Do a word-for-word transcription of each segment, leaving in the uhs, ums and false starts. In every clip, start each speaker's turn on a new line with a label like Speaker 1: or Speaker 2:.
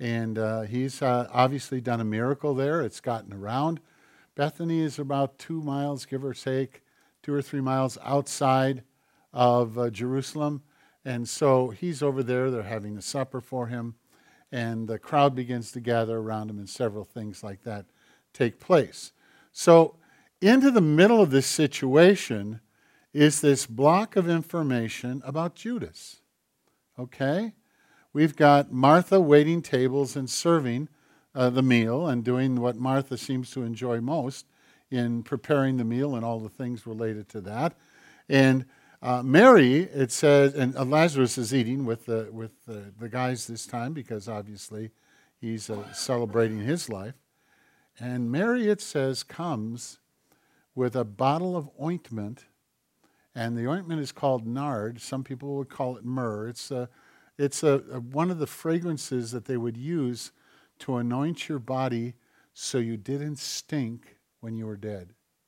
Speaker 1: And uh, he's uh, obviously done a miracle there. It's gotten around. Bethany is about two miles, give or take, two or three miles outside of uh, Jerusalem. And so he's over there. They're having a supper for him. And the crowd begins to gather around him, and several things like that take place. So into the middle of this situation is this block of information about Judas. Okay? We've got Martha waiting tables and serving uh, the meal and doing what Martha seems to enjoy most in preparing the meal and all the things related to that. And uh, Mary, it says, and uh, Lazarus is eating with the with the, the guys this time because obviously he's uh, celebrating his life. And Mary, it says, comes with a bottle of ointment, and the ointment is called nard. Some people would call it myrrh. It's a It's a, a, one of the fragrances that they would use to anoint your body so you didn't stink when you were dead.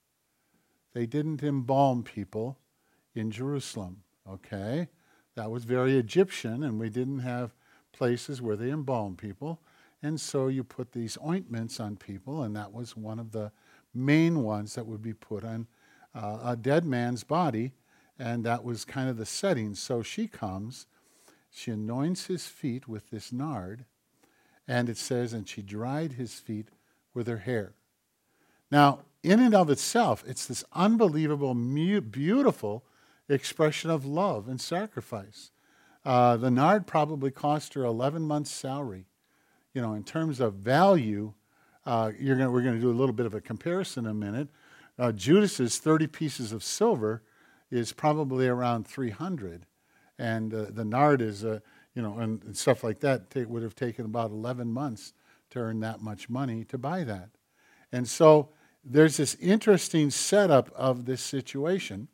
Speaker 1: They didn't embalm people in Jerusalem, okay? That was very Egyptian, and we didn't have places where they embalmed people. And so you put these ointments on people, and that was one of the main ones that would be put on uh, a dead man's body, and that was kind of the setting. So she comes. She anoints his feet with this nard, and it says, and she dried his feet with her hair. Now, in and of itself, it's this unbelievable, mu- beautiful expression of love and sacrifice. Uh, the nard probably cost her eleven months' salary. You know, in terms of value, uh, you're gonna, we're going to do a little bit of a comparison in a minute. Uh, Judas's thirty pieces of silver is probably around three hundred. And uh, the nard is, uh, you know, and, and stuff like that t- would have taken about eleven months to earn that much money to buy that. And so there's this interesting setup of this situation,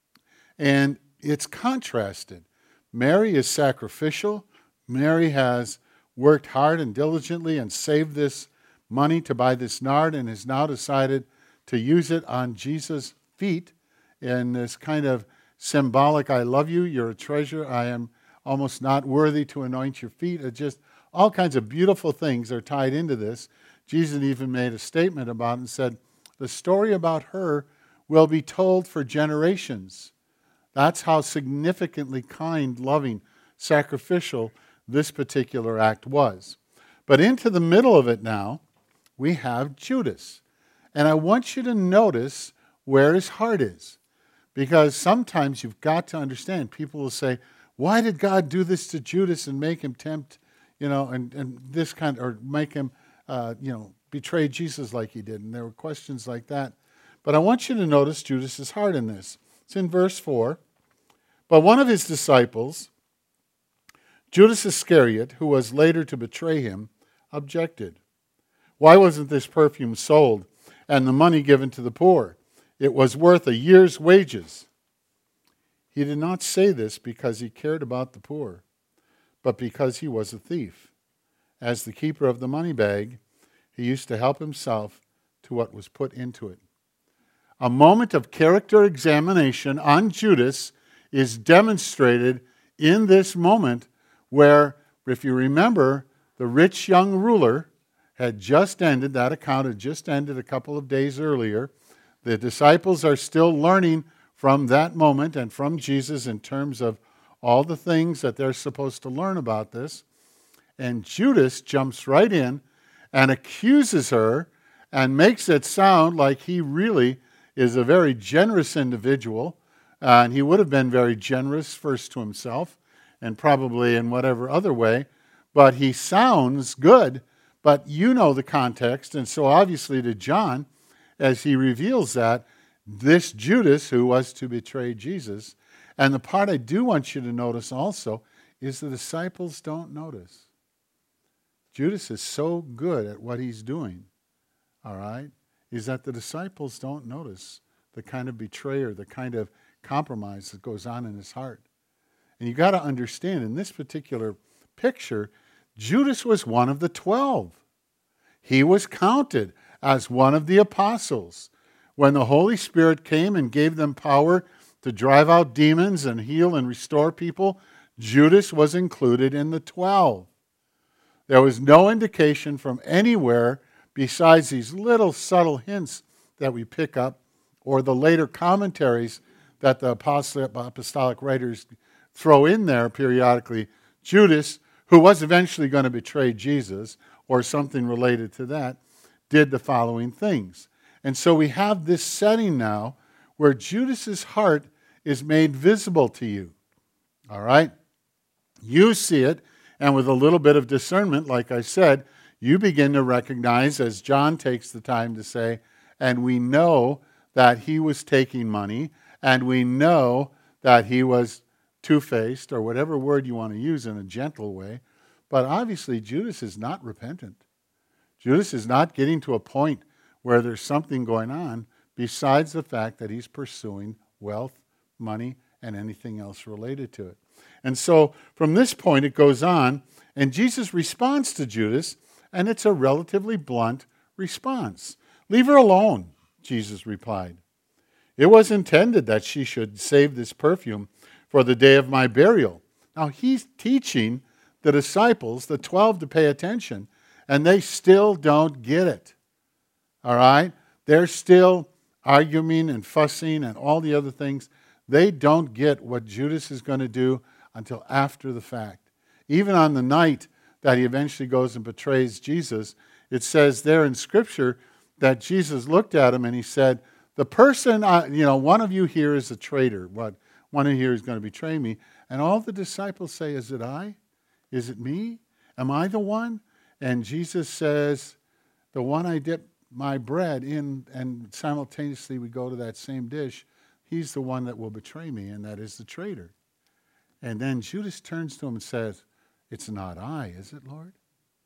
Speaker 1: and it's contrasted. Mary is sacrificial. Mary has worked hard and diligently and saved this money to buy this nard and has now decided to use it on Jesus' feet in this kind of symbolic, I love you, you're a treasure, I am almost not worthy to anoint your feet. It just, all kinds of beautiful things are tied into this. Jesus even made a statement about it and said, the story about her will be told for generations. That's how significantly kind, loving, sacrificial this particular act was. But into the middle of it now, we have Judas. And I want you to notice where his heart is. Because sometimes you've got to understand, people will say, why did God do this to Judas and make him tempt, you know, and, and this kind, or make him, uh, you know, betray Jesus like he did? And there were questions like that. But I want you to notice Judas's heart in this. It's in verse four. But one of his disciples, Judas Iscariot, who was later to betray him, objected. Why wasn't this perfume sold and the money given to the poor? It was worth a year's wages. He did not say this because he cared about the poor, but because he was a thief. As the keeper of the money bag, he used to help himself to what was put into it. A moment of character examination on Judas is demonstrated in this moment where, if you remember, the rich young ruler had just ended, that account had just ended a couple of days earlier. The disciples are still learning from that moment and from Jesus in terms of all the things that they're supposed to learn about this. And Judas jumps right in and accuses her and makes it sound like he really is a very generous individual. Uh, and he would have been very generous first to himself and probably in whatever other way. But he sounds good, but you know the context. And so obviously to John, as he reveals that, this Judas who was to betray Jesus, and the part I do want you to notice also is the disciples don't notice. Judas is so good at what he's doing, all right, is that the disciples don't notice the kind of betrayer, the kind of compromise that goes on in his heart. And you got to understand, in this particular picture, Judas was one of the twelve. He was counted as one of the apostles. When the Holy Spirit came and gave them power to drive out demons and heal and restore people, Judas was included in the twelve. There was no indication from anywhere besides these little subtle hints that we pick up or the later commentaries that the apostolic writers throw in there periodically. Judas, who was eventually going to betray Jesus or something related to that, did the following things. And so we have this setting now where Judas's heart is made visible to you. All right? You see it, and with a little bit of discernment, like I said, you begin to recognize, as John takes the time to say, and we know that he was taking money, and we know that he was two-faced, or whatever word you want to use in a gentle way. But obviously, Judas is not repentant. Judas is not getting to a point where there's something going on besides the fact that he's pursuing wealth, money, and anything else related to it. And so from this point it goes on, and Jesus responds to Judas, and it's a relatively blunt response. "Leave her alone," Jesus replied. "It was intended that she should save this perfume for the day of my burial." Now he's teaching the disciples, the twelve, to pay attention, and they still don't get it. All right? They're still arguing and fussing and all the other things. They don't get what Judas is going to do until after the fact. Even on the night that he eventually goes and betrays Jesus, it says there in Scripture that Jesus looked at him and he said, the person, I, you know, one of you here is a traitor. What? One of you here is going to betray me. And all the disciples say, is it I? Is it me? Am I the one? And Jesus says, the one I dip my bread in, and simultaneously we go to that same dish, he's the one that will betray me, and that is the traitor. And then Judas turns to him and says, it's not I, is it, Lord?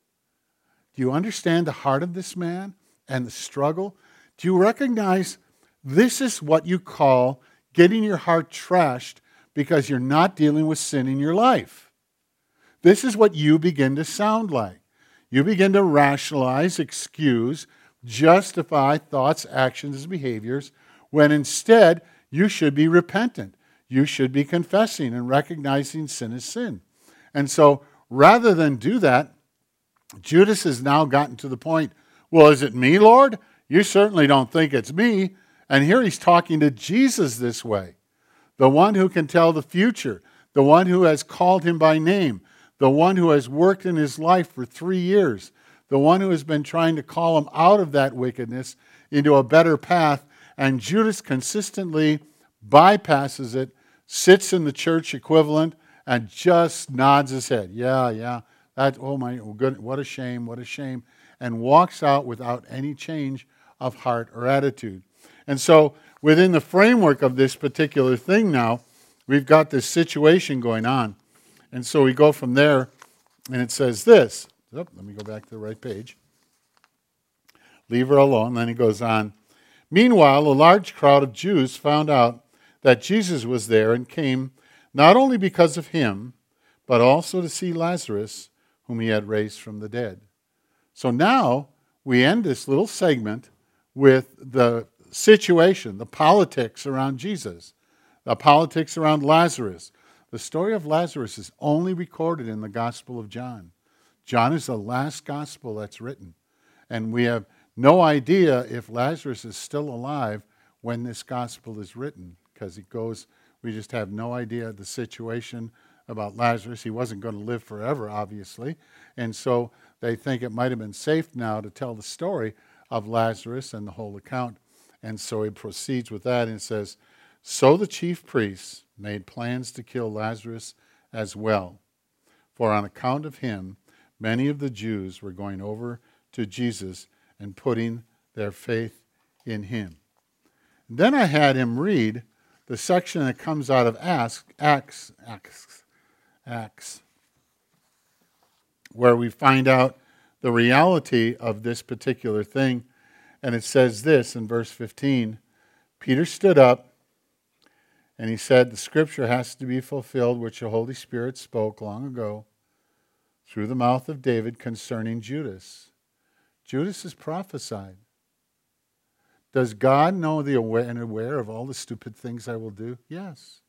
Speaker 1: Do you understand the heart of this man and the struggle? Do you recognize this is what you call getting your heart trashed because you're not dealing with sin in your life? This is what you begin to sound like. You begin to rationalize, excuse, justify thoughts, actions, and behaviors when instead you should be repentant. You should be confessing and recognizing sin as sin. And so rather than do that, Judas has now gotten to the point, well, is it me, Lord? You certainly don't think it's me. And here he's talking to Jesus this way, the one who can tell the future, the one who has called him by name, the one who has worked in his life for three years, the one who has been trying to call him out of that wickedness into a better path. And Judas consistently bypasses it, sits in the church equivalent, and just nods his head. Yeah, yeah, that, oh my, good, what a shame, what a shame. And walks out without any change of heart or attitude. And so within the framework of this particular thing now, we've got this situation going on. And so we go from there, and it says this. Oh, let me go back to the right page. Leave her alone. Then he goes on. Meanwhile, a large crowd of Jews found out that Jesus was there and came not only because of him, but also to see Lazarus, whom he had raised from the dead. So now we end this little segment with the situation, the politics around Jesus, the politics around Lazarus. The story of Lazarus is only recorded in the Gospel of John. John is the last gospel that's written. And we have no idea if Lazarus is still alive when this gospel is written, because it goes, we just have no idea the situation about Lazarus. He wasn't going to live forever, obviously. And so they think it might have been safe now to tell the story of Lazarus and the whole account. And so he proceeds with that and says, so the chief priests made plans to kill Lazarus as well, for on account of him, many of the Jews were going over to Jesus and putting their faith in him. Then I had him read the section that comes out of Acts, Acts, Acts, Acts, where we find out the reality of this particular thing. And it says this in verse fifteen, Peter stood up and he said, the scripture has to be fulfilled, which the Holy Spirit spoke long ago through the mouth of David concerning Judas. Judas is prophesied. Does God know the aware and aware of all the stupid things I will do? Yes.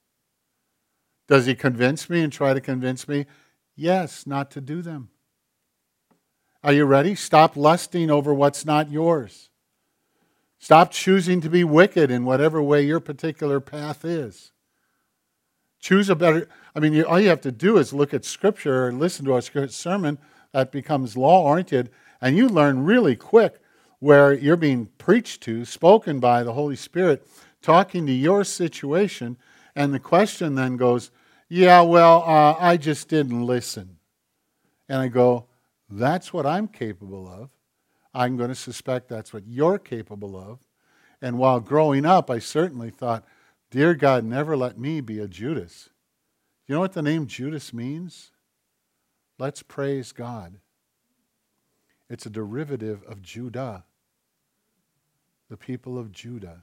Speaker 1: Does he convince me and try to convince me? Yes, not to do them. Are you ready? Stop lusting over what's not yours. Stop choosing to be wicked in whatever way your particular path is. Choose a better, I mean, you, all you have to do is look at Scripture or listen to a sermon that becomes law-oriented, and you learn really quick where you're being preached to, spoken by the Holy Spirit, talking to your situation, and the question then goes, yeah, well, uh, I just didn't listen. And I go, that's what I'm capable of. I'm going to suspect that's what you're capable of. And while growing up, I certainly thought, dear God, never let me be a Judas. You know what the name Judas means? Let's praise God. It's a derivative of Judah, the people of Judah.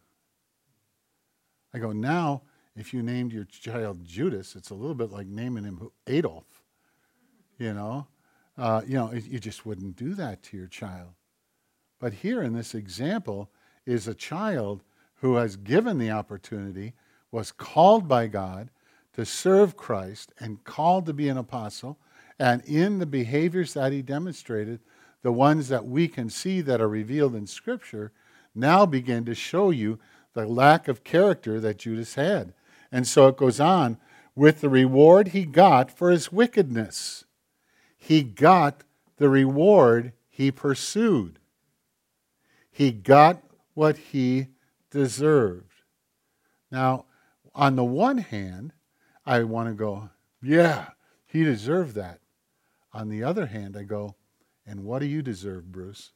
Speaker 1: I go, now, if you named your child Judas, it's a little bit like naming him Adolf. You know, uh, you know, you just wouldn't do that to your child. But here in this example is a child who has given the opportunity, was called by God to serve Christ and called to be an apostle, and in the behaviors that he demonstrated, the ones that we can see that are revealed in Scripture, now begin to show you the lack of character that Judas had. And so it goes on with the reward he got for his wickedness. He got the reward he pursued. He got what he deserved. Now, on the one hand, I want to go, yeah, he deserved that. On the other hand, I go, and what do you deserve, Bruce?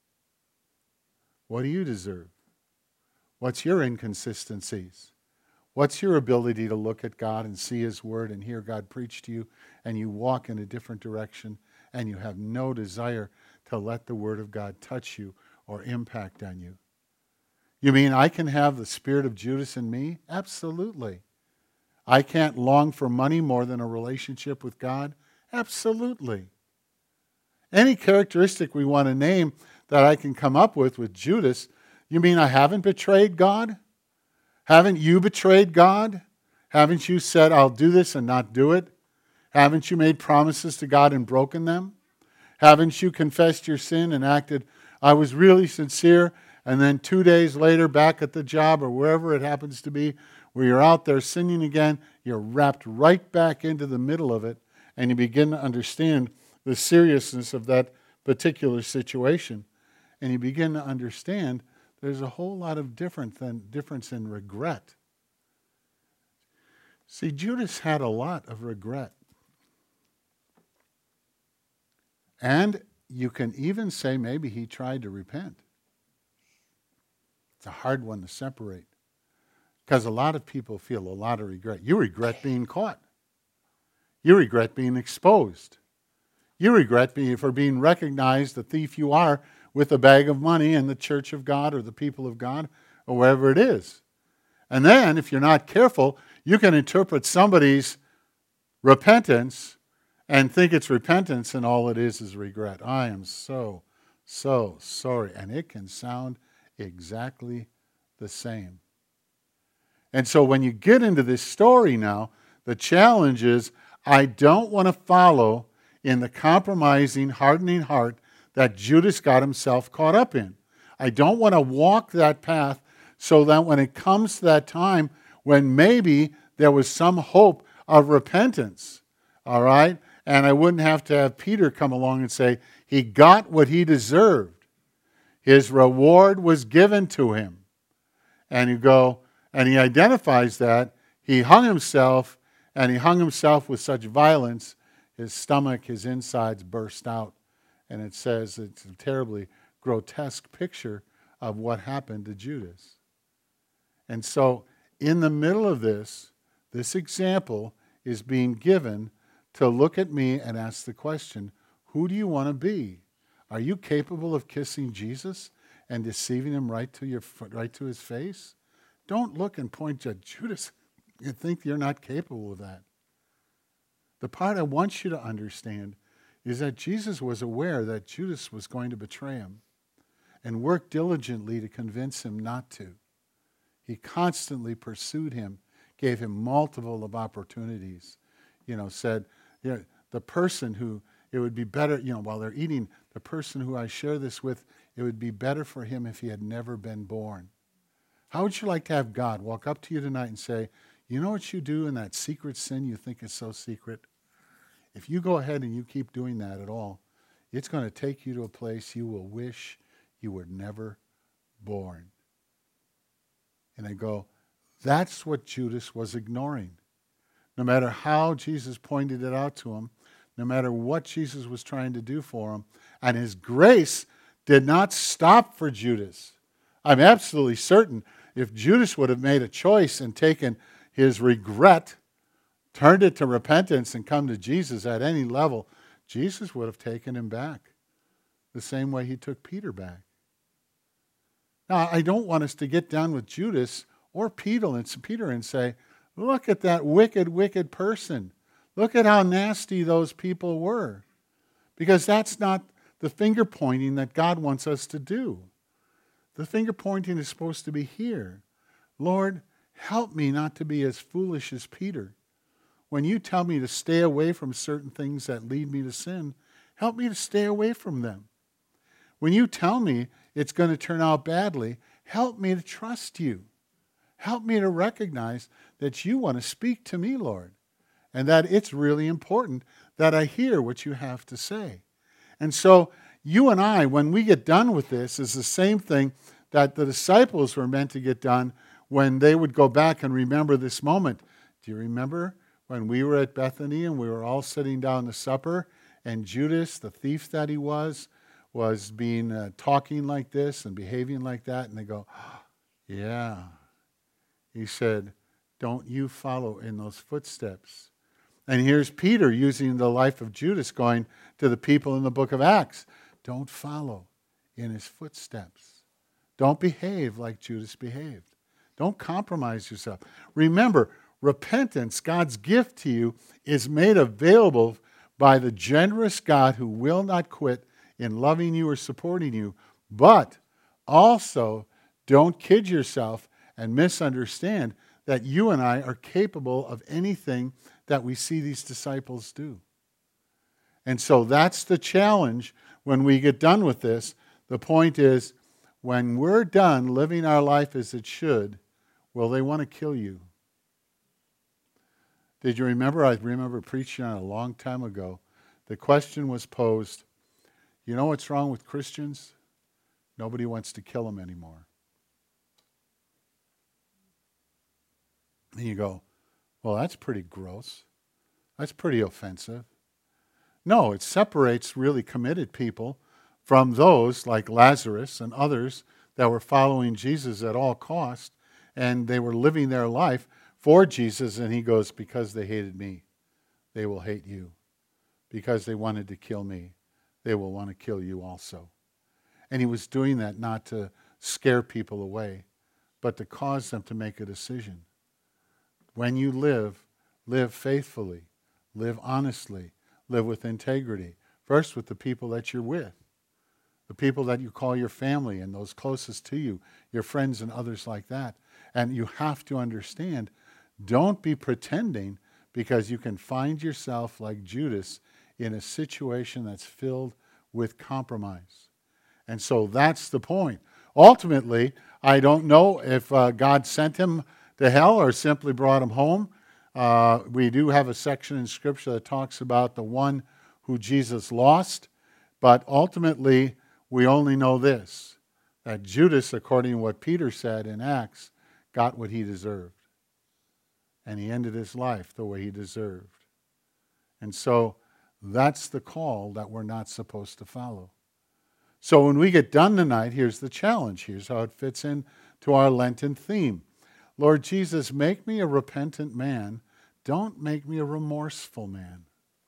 Speaker 1: What do you deserve? What's your inconsistencies? What's your ability to look at God and see His Word and hear God preach to you, and you walk in a different direction, and you have no desire to let the Word of God touch you or impact on you? You mean I can have the spirit of Judas in me? Absolutely. I can't long for money more than a relationship with God? Absolutely. Any characteristic we want to name that I can come up with with Judas, you mean I haven't betrayed God? Haven't you betrayed God? Haven't you said, I'll do this and not do it? Haven't you made promises to God and broken them? Haven't you confessed your sin and acted, I was really sincere, and then two days later back at the job or wherever it happens to be, where you're out there sinning again, you're wrapped right back into the middle of it, and you begin to understand the seriousness of that particular situation. And you begin to understand there's a whole lot of different than, difference in regret. See, Judas had a lot of regret. And you can even say maybe he tried to repent. It's a hard one to separate. Because a lot of people feel a lot of regret. You regret being caught. You regret being exposed. You regret being, for being recognized the thief you are with a bag of money in the church of God or the people of God or wherever it is. And then, if you're not careful, you can interpret somebody's repentance and think it's repentance and all it is is regret. I am so, so sorry. And it can sound exactly the same. And so when you get into this story now, the challenge is I don't want to follow in the compromising, hardening heart that Judas got himself caught up in. I don't want to walk that path so that when it comes to that time when maybe there was some hope of repentance, all right, and I wouldn't have to have Peter come along and say, he got what he deserved. His reward was given to him. And you go, and he identifies that. He hung himself, and he hung himself with such violence, his stomach, his insides burst out. And it says it's a terribly grotesque picture of what happened to Judas. And so, in the middle of this, this example is being given to look at me and ask the question, who do you want to be? Are you capable of kissing Jesus and deceiving him right to your right to his face? Don't look and point at Judas and think you're not capable of that. The part I want you to understand is that Jesus was aware that Judas was going to betray him and worked diligently to convince him not to. He constantly pursued him, gave him multiple of opportunities. You know, said, you know, the person who it would be better, you know, while they're eating, the person who I share this with, it would be better for him if he had never been born. How would you like to have God walk up to you tonight and say, you know what you do in that secret sin you think is so secret? If you go ahead and you keep doing that at all, it's going to take you to a place you will wish you were never born. And I go, that's what Judas was ignoring. No matter how Jesus pointed it out to him, no matter what Jesus was trying to do for him, and his grace did not stop for Judas. I'm absolutely certain if Judas would have made a choice and taken his regret, turned it to repentance and come to Jesus at any level, Jesus would have taken him back the same way he took Peter back. Now, I don't want us to get down with Judas or Peter and Peter and say, look at that wicked, wicked person. Look at how nasty those people were. Because that's not the finger pointing that God wants us to do. The finger pointing is supposed to be here. Lord, help me not to be as foolish as Peter. When you tell me to stay away from certain things that lead me to sin, help me to stay away from them. When you tell me it's going to turn out badly, help me to trust you. Help me to recognize that you want to speak to me, Lord, and that it's really important that I hear what you have to say. And so you and I, when we get done with this, is the same thing that the disciples were meant to get done when they would go back and remember this moment. Do you remember when we were at Bethany and we were all sitting down to supper, and Judas, the thief that he was, was being uh, talking like this and behaving like that, and they go, oh, yeah. He said, don't you follow in those footsteps. And here's Peter using the life of Judas going to the people in the book of Acts. Don't follow in his footsteps. Don't behave like Judas behaved. Don't compromise yourself. Remember, repentance, God's gift to you, is made available by the generous God who will not quit in loving you or supporting you. But also, don't kid yourself and misunderstand that you and I are capable of anything that we see these disciples do. And so that's the challenge when we get done with this. The point is, when we're done living our life as it should, will they want to kill you? Did you remember? I remember preaching on it a long time ago. The question was posed, you know what's wrong with Christians? Nobody wants to kill them anymore. And you go, well, that's pretty gross. That's pretty offensive. No, it separates really committed people from those like Lazarus and others that were following Jesus at all cost, and they were living their life for Jesus. And he goes, because they hated me, they will hate you. Because they wanted to kill me, they will want to kill you also. And he was doing that not to scare people away, but to cause them to make a decision. When you live, live faithfully, live honestly, live with integrity. First with the people that you're with, the people that you call your family and those closest to you, your friends and others like that. And you have to understand, don't be pretending, because you can find yourself like Judas in a situation that's filled with compromise. And so that's the point. Ultimately, I don't know if uh, God sent him to hell or simply brought him home. Uh, we do have a section in Scripture that talks about the one who Jesus lost. But ultimately, we only know this, that Judas, according to what Peter said in Acts, got what he deserved. And he ended his life the way he deserved. And so that's the call that we're not supposed to follow. So when we get done tonight, here's the challenge. Here's how it fits in to our Lenten theme. Lord Jesus, make me a repentant man. Don't make me a remorseful man.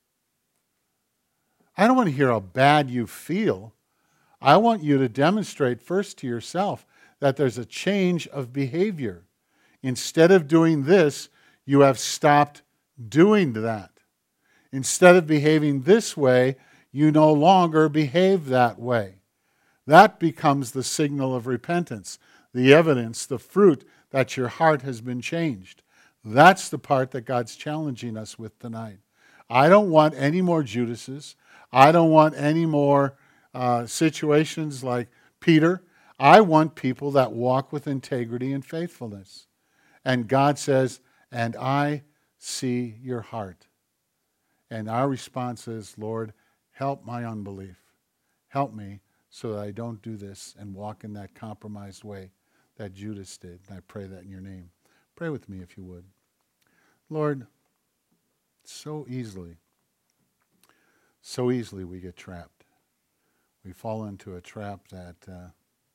Speaker 1: I don't want to hear how bad you feel. I want you to demonstrate first to yourself that there's a change of behavior. Instead of doing this, you have stopped doing that. Instead of behaving this way, you no longer behave that way. That becomes the signal of repentance, the evidence, the fruit that your heart has been changed. That's the part that God's challenging us with tonight. I don't want any more Judases. I don't want any more uh, situations like Peter. I want people that walk with integrity and faithfulness. And God says, and I see your heart. And our response is, Lord, help my unbelief. Help me so that I don't do this and walk in that compromised way that Judas did. And I pray that in your name. Pray with me if you would. Lord, so easily, so easily we get trapped. We fall into a trap that uh,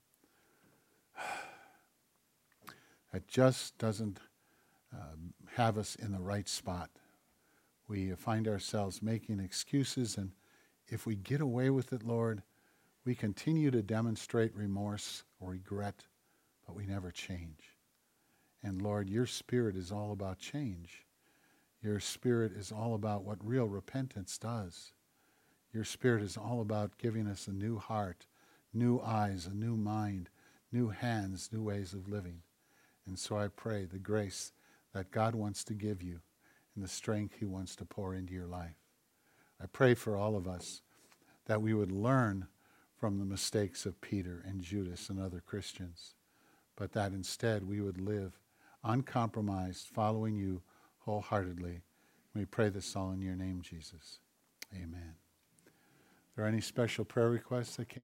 Speaker 1: that just doesn't uh, have us in the right spot. We find ourselves making excuses, and if we get away with it, Lord, we continue to demonstrate remorse or regret, but we never change. And Lord, your Spirit is all about change. Your Spirit is all about what real repentance does. Your Spirit is all about giving us a new heart, new eyes, a new mind, new hands, new ways of living. And so I pray the grace that God wants to give you and the strength he wants to pour into your life. I pray for all of us that we would learn from the mistakes of Peter and Judas and other Christians, but that instead we would live uncompromised, following you wholeheartedly. We pray this all in your name, Jesus. Amen. Are there any special prayer requests that came?